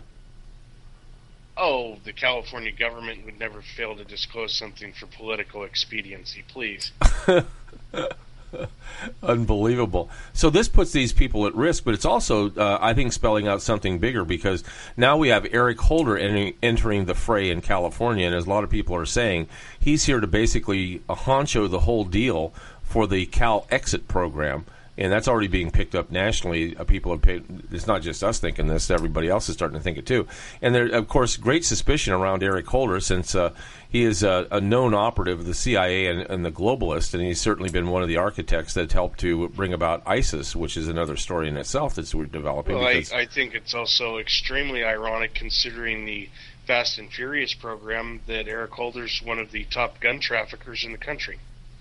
Oh, the California government would never fail to disclose something for political expediency, please. Unbelievable. So this puts these people at risk, but it's also, uh, I think, spelling out something bigger, because now we have Eric Holder en- entering the fray in California, and as a lot of people are saying, he's here to basically uh, honcho the whole deal for the Cal Exit program. And that's already being picked up nationally. Uh, people have paid. It's not just us thinking this; everybody else is starting to think it too. And there, of course, great suspicion around Eric Holder, since uh, he is a, a known operative of the C I A and, and the globalists, and he's certainly been one of the architects that helped to bring about ISIS, which is another story in itself that we're developing. Well, I, I think it's also extremely ironic, considering the Fast and Furious program, that Eric Holder's one of the top gun traffickers in the country.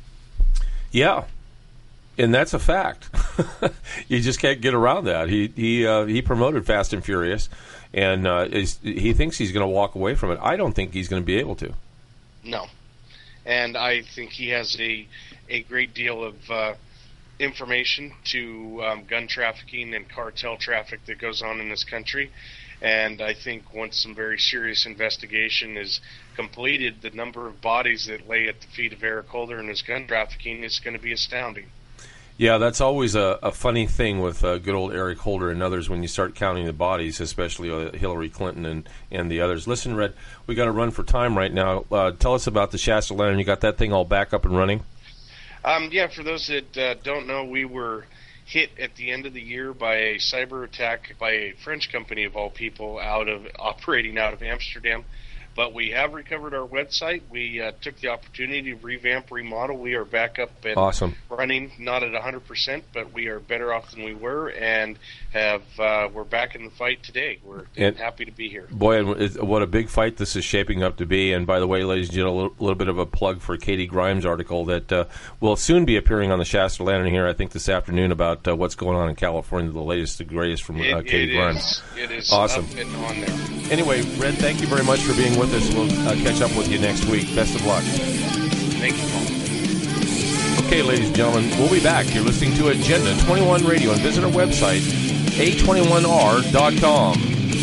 Yeah. And that's a fact. You just can't get around that. He he uh, he promoted Fast and Furious, and uh, is, he thinks he's going to walk away from it. I don't think he's going to be able to. No, and I think he has a a great deal of uh, information to um, gun trafficking and cartel traffic that goes on in this country. And I think once some very serious investigation is completed, the number of bodies that lay at the feet of Eric Holder and his gun trafficking is going to be astounding. Yeah, that's always a, a funny thing with uh, good old Eric Holder and others when you start counting the bodies, especially uh, Hillary Clinton and, and the others. Listen, Red, we got to run for time right now. Uh, tell us about the Shasta Lantern. You got that thing all back up and running? Um, yeah, for those that uh, don't know, we were hit at the end of the year by a cyber attack by a French company of all people, out of operating out of Amsterdam. But we have recovered our website. We uh, took the opportunity to revamp, remodel. We are back up and awesome. running, not at one hundred percent, but we are better off than we were, and have uh, we're back in the fight today. We're and, happy to be here. Boy, what a big fight this is shaping up to be. And by the way, ladies and gentlemen, a little, little bit of a plug for Katie Grimes' article that uh, will soon be appearing on the Shasta Lantern here, I think, this afternoon, about uh, what's going on in California, the latest, the greatest from uh, it, Katie it Grimes. Is, it is awesome. up and on there. Anyway, Red, thank you very much for being with us. We'll uh, catch up with you next week. Best of luck. Thank you, Paul. Okay, ladies and gentlemen, we'll be back. You're listening to Agenda twenty-one Radio, and visit our website, A twenty-one R dot com.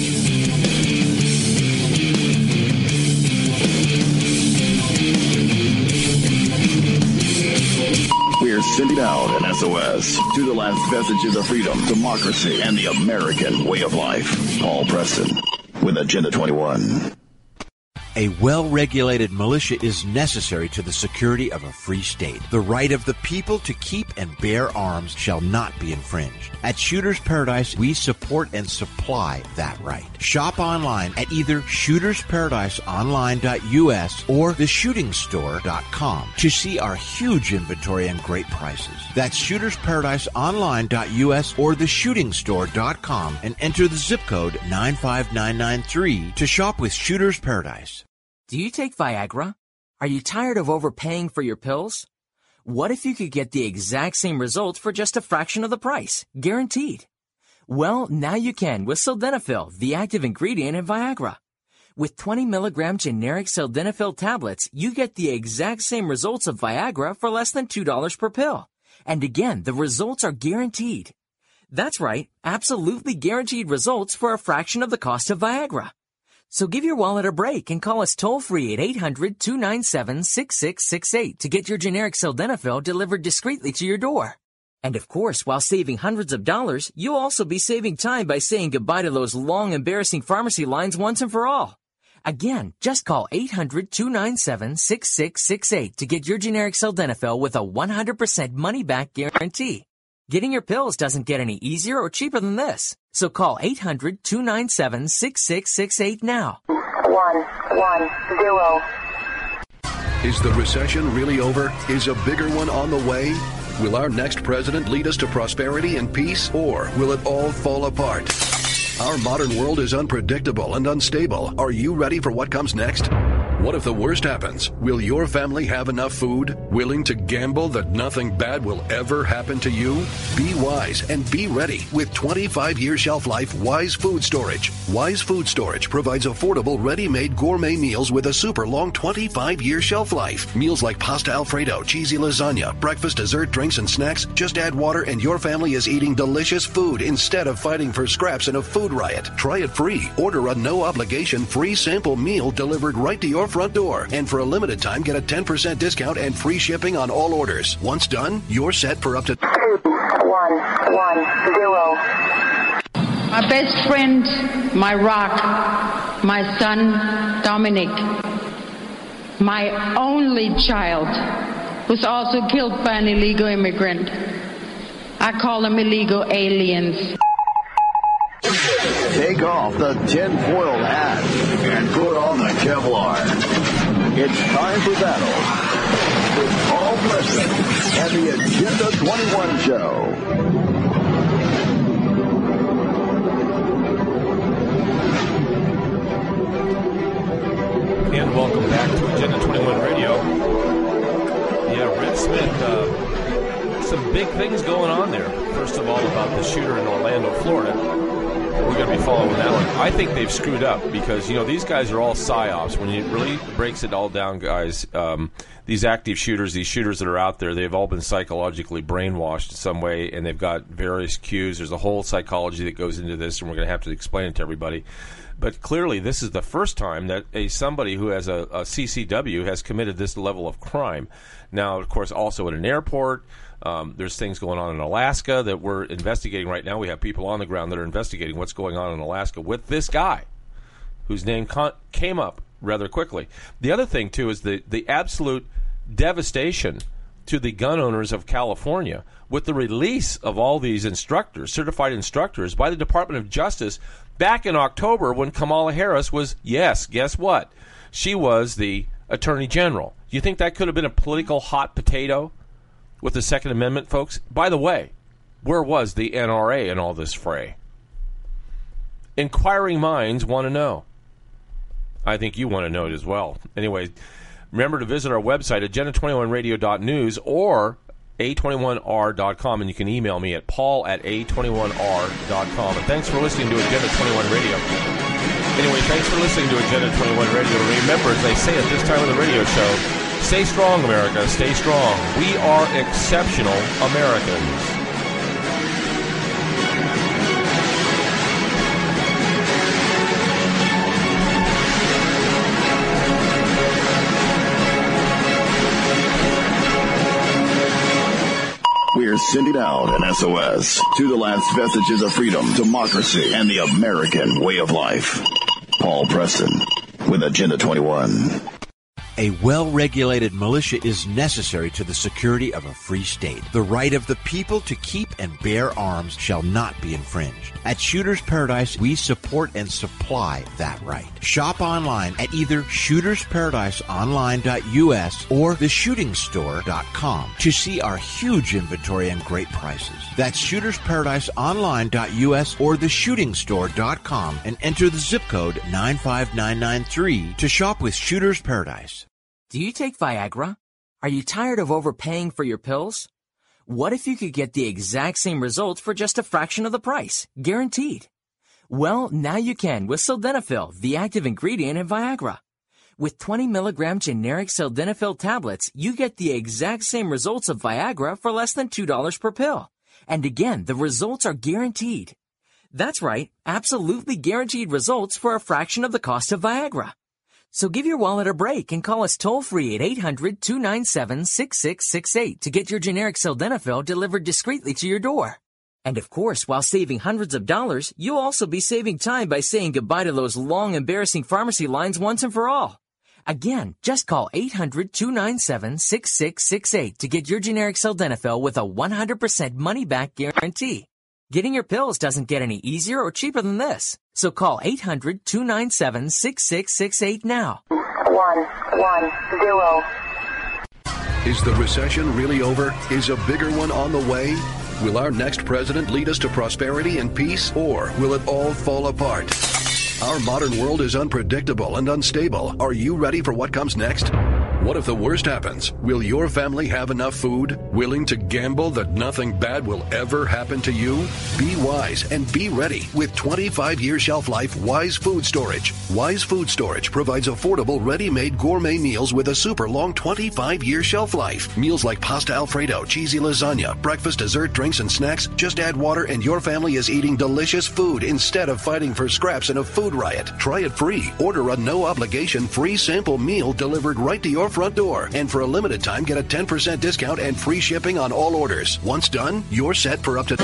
We're sending out an S O S to the last vestiges of freedom, democracy, and the American way of life. Paul Preston with Agenda twenty-one. A well-regulated militia is necessary to the security of a free state. The right of the people to keep and bear arms shall not be infringed. At Shooters Paradise, we support and supply that right. Shop online at either shooters paradise online dot U S or the shooting store dot com to see our huge inventory and great prices. That's shooters paradise online dot U S or the shooting store dot com and enter the zip code nine five nine nine three to shop with Shooters Paradise. Do you take Viagra? Are you tired of overpaying for your pills? What if you could get the exact same results for just a fraction of the price? Guaranteed. Well, now you can with Sildenafil, the active ingredient in Viagra. With twenty milligram generic Sildenafil tablets, you get the exact same results of Viagra for less than two dollars per pill. And again, the results are guaranteed. That's right, absolutely guaranteed results for a fraction of the cost of Viagra. So give your wallet a break and call us toll-free at eight hundred, two nine seven, six six six eight to get your generic Sildenafil delivered discreetly to your door. And of course, while saving hundreds of dollars, you'll also be saving time by saying goodbye to those long, embarrassing pharmacy lines once and for all. Again, just call eight hundred, two nine seven, six six six eight to get your generic Sildenafil with a one hundred percent money-back guarantee. Getting your pills doesn't get any easier or cheaper than this. So call eight hundred, two nine seven, six six six eight now. One, one, zero. Is the recession really over? Is a bigger one on the way? Will our next president lead us to prosperity and peace, or will it all fall apart? Our modern world is unpredictable and unstable. Are you ready for what comes next? What if the worst happens? Will your family have enough food? Willing to gamble that nothing bad will ever happen to you? Be wise and be ready with twenty-five year shelf life Wise Food Storage. Wise Food Storage provides affordable, ready-made gourmet meals with a super long twenty-five year shelf life. Meals like pasta Alfredo, cheesy lasagna, breakfast, dessert, drinks, and snacks. Just add water and your family is eating delicious food instead of fighting for scraps in a food riot. Try it free. Order a no-obligation free sample meal delivered right to your front door. And for a limited time, get a ten percent discount and free shipping on all orders. Once done, you're set for up to one, one, zero. My best friend, my rock, my son, Dominic, my only child, was also killed by an illegal immigrant. I call them illegal aliens. Take off the tinfoil hat and put on the Kevlar. It's time for battle with Paul Preston and the Agenda twenty-one Show. And welcome back to Agenda twenty-one Radio. Yeah, Red Smith, uh, some big things going on there. First of all, about the shooter in Orlando, Florida. We're going to be following that one. I think they've screwed up because, you know, these guys are all psyops. When it really breaks it all down, guys, um, these active shooters, these shooters that are out there, they've all been psychologically brainwashed in some way, and they've got various cues. There's a whole psychology that goes into this, and we're going to have to explain it to everybody. But clearly, this is the first time that a somebody who has a, a C C W has committed this level of crime. Now, of course, also at an airport. Um, there's things going on in Alaska that we're investigating right now. We have people on the ground that are investigating what's going on in Alaska with this guy, whose name con- came up rather quickly. The other thing, too, is the, the absolute devastation to the gun owners of California with the release of all these instructors, certified instructors, by the Department of Justice back in October when Kamala Harris was, yes, guess what? She was the Attorney General. Do you think that could have been a political hot potato with the Second Amendment, folks? By the way, where was the N R A in all this fray? Inquiring minds want to know. I think you want to know it as well. Anyway, remember to visit our website, agenda twenty-one radio dot news or a twenty-one r dot com, and you can email me at paul at a twenty-one r dot com. And thanks for listening to Agenda twenty-one Radio. Anyway, thanks for listening to Agenda twenty-one Radio. Remember, as they say at this time of the radio show, stay strong, America. Stay strong. We are exceptional Americans. We are sending out an S O S to the last vestiges of freedom, democracy, and the American way of life. Paul Preston with Agenda twenty-one. A well-regulated militia is necessary to the security of a free state. The right of the people to keep and bear arms shall not be infringed. At Shooter's Paradise, we support and supply that right. Shop online at either shooters paradise online dot u s or the shooting store dot com to see our huge inventory and great prices. That's shooters paradise online dot u s or the shooting store dot com and enter the zip code nine five nine nine three to shop with Shooter's Paradise. Do you take Viagra? Are you tired of overpaying for your pills? What if you could get the exact same results for just a fraction of the price? Guaranteed. Well, now you can with Sildenafil, the active ingredient in Viagra. With twenty milligram generic Sildenafil tablets, you get the exact same results of Viagra for less than two dollars per pill. And again, the results are guaranteed. That's right, absolutely guaranteed results for a fraction of the cost of Viagra. So give your wallet a break and call us toll-free at eight hundred, two nine seven, six six six eight to get your generic Sildenafil delivered discreetly to your door. And of course, while saving hundreds of dollars, you'll also be saving time by saying goodbye to those long, embarrassing pharmacy lines once and for all. Again, just call eight hundred, two nine seven, six six six eight to get your generic Sildenafil with a one hundred percent money-back guarantee. Getting your pills doesn't get any easier or cheaper than this. So call eight hundred, two nine seven, six six six eight now. One, one, zero. Is the recession really over? Is a bigger one on the way? Will our next president lead us to prosperity and peace, or will it all fall apart? Our modern world is unpredictable and unstable. Are you ready for what comes next? What if the worst happens? Will your family have enough food? Willing to gamble that nothing bad will ever happen to you? Be wise and be ready with twenty-five year shelf life Wise Food Storage. Wise Food Storage provides affordable, ready-made gourmet meals with a super long twenty-five year shelf life. Meals like pasta Alfredo, cheesy lasagna, breakfast, dessert, drinks, and snacks. Just add water and your family is eating delicious food instead of fighting for scraps in a food riot. Try it free. Order a no-obligation free sample meal delivered right to your front door. And for a limited time, get a ten percent discount and free shipping on all orders. Once done, you're set for up to...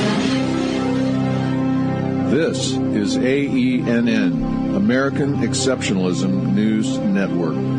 This is A E N N, American Exceptionalism News Network.